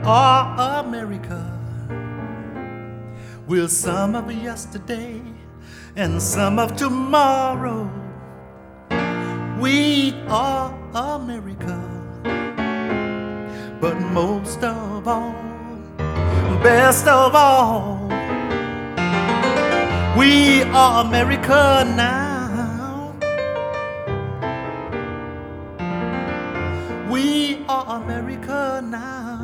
are America. We're some of yesterday and some of tomorrow. We are America, but most of all, best of all, we are America now. We are America now.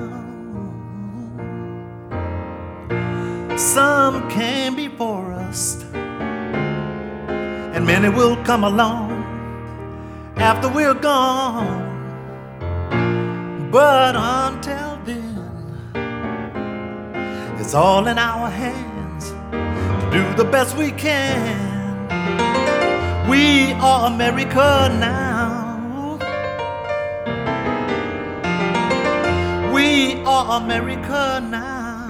Some came before us, and many will come along after we're gone. But until then, it's all in our hands to do the best we can. We are America now. We are America now.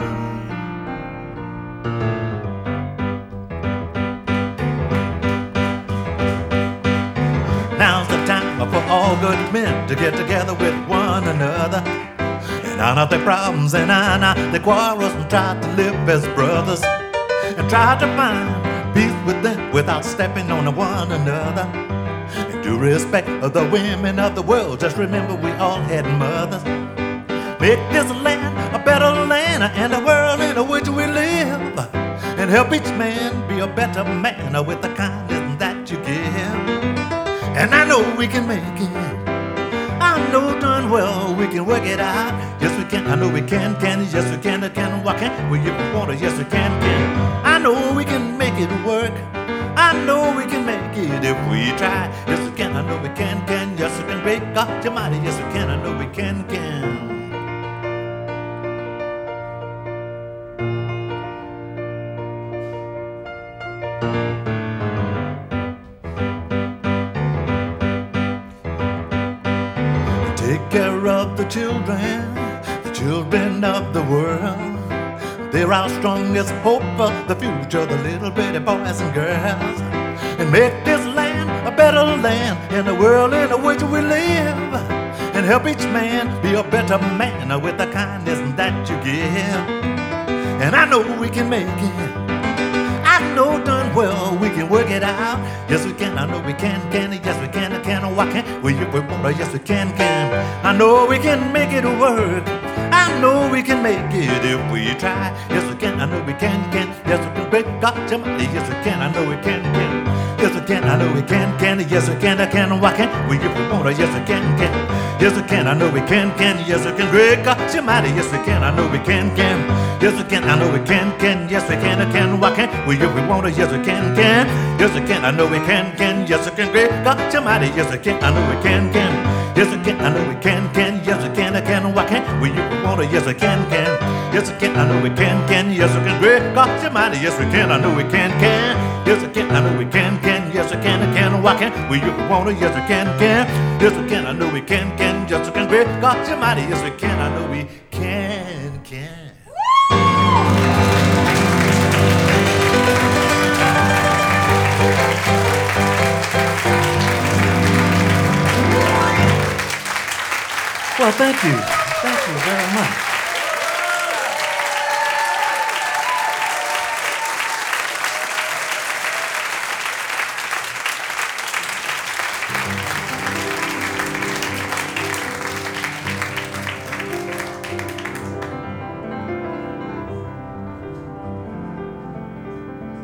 Now's the time for all good men to get together with one another and iron out their problems and iron out their quarrels and try to live as brothers and try to find peace within without stepping on one another. And to respect the women of the world, just remember we all had mothers. Make this land a better land and a world in which we live, and help each man be a better man with the kindness that you give. And I know we can make it. I know darn well we can work it out. Yes we can, I know we can. Yes we can, why can't we if we want to? Yes we can. I know we can make it work. I know we can make it if we try. Yes we can, I know we can. Yes we can, great God Almighty. Yes we can, I know we can. Take care of the children of the world. They're our strongest hope for the future, the little bitty boys and girls. And make this land a better land in the world in which we live, and help each man be a better man with the kindness that you give. And I know we can make it. I know darn well we can work it out. Yes we can, I know we can. Yes we can, why can't we if we want to? Yes we can. I know we can make it work. I know we can make it if we try. Yes we can, I know we can. Yes we can, great God Almighty. Yes we can, I know we can. Yes we can, I know we can. Yes we can, why can't we if we want to? Yes we can. Yes we can, I know we can. Yes we can, great God Almighty. Yes we can, I know we can. Yes we can, I know we can. Yes we can, why can't we if we want to? Yes we can. Yes we can, I know we can. Yes we can, great God Almighty. Yes we can, I know we can. Yes we can, I know we can. Yes we can, why can't we if we want to? Yes we can. Yes we can, I know we can. Yes we can, great God Almighty. Yes we can, I know we can. Yes we can, I know we can. Yes we can, why can't we if we want to? Yes we can. Yes we can, I know we can. Yes we can, great God Almighty. Yes we can, I know we can. Well, thank you. Thank you very much.